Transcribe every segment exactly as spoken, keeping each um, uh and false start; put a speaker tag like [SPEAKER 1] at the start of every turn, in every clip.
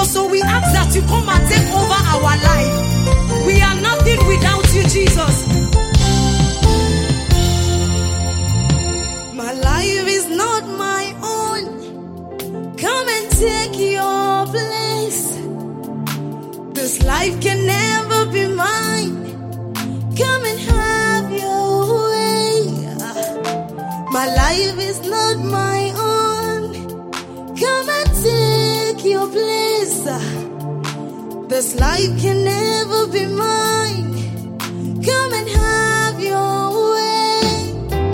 [SPEAKER 1] So we ask that you come and take over our life. We are nothing without you, Jesus. My life is not my own. Come and take your place. This life can never be mine. Come and have your way. My life is not my own. Come and take your place. This life can never be mine. Come and have your way.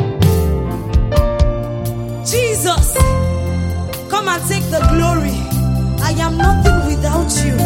[SPEAKER 1] Jesus, come and take the glory. I am nothing without you.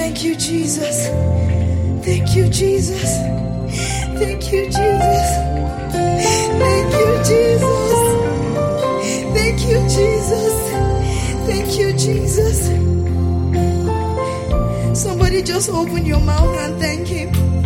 [SPEAKER 1] Thank you, Jesus. Thank you, Jesus. Thank you, Jesus. Thank you, Jesus. Thank you, Jesus. Thank you, Jesus. Somebody just open your mouth and thank him.